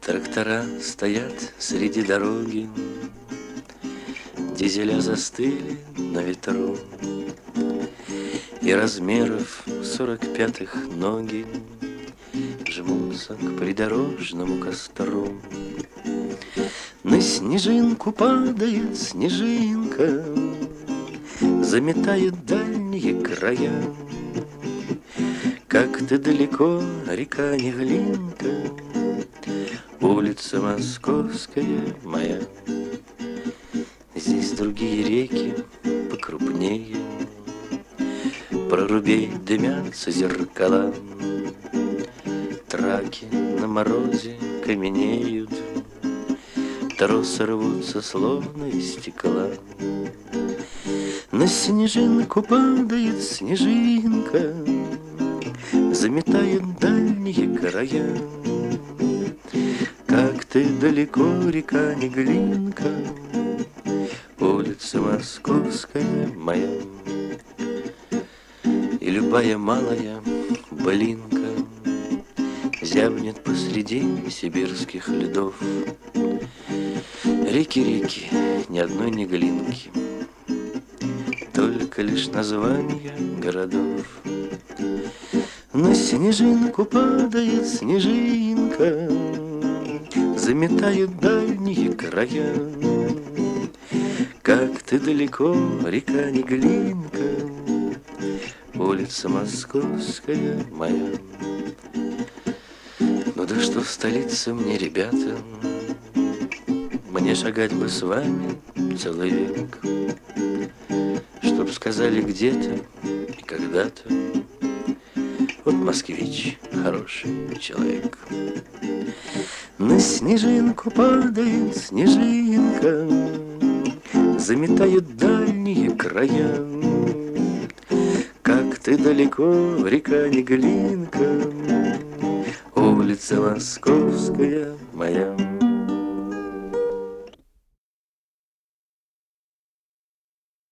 Трактора стоят среди дороги, дизеля застыли на ветру, и размеров 45-х ноги жмутся к придорожному костру. На снежинку падает снежинка, заметает дальние края. Как ты далеко, река Неглинка, улица московская моя. Здесь другие реки покрупнее, прорубей дымятся зеркала. Траки на морозе каменеют, тросы рвутся словно из стекла. На снежинку падает снежинка, заметает дальние края. Как ты далеко, река Неглинка, улица московская моя. И любая малая былинка зябнет посреди сибирских льдов. Реки, ни одной Неглинки, только лишь названия городов. На снежинку падает снежинка, заметает дальние края. Как ты далеко, река Неглинка, улица московская моя. Ну да что столица мне, ребята, мне шагать бы с вами целый век, чтоб сказали где-то и когда-то: вот москвич хороший человек. На снежинку падает снежинка, заметает дальние края. Как ты далеко, река Неглинка, улица московская моя.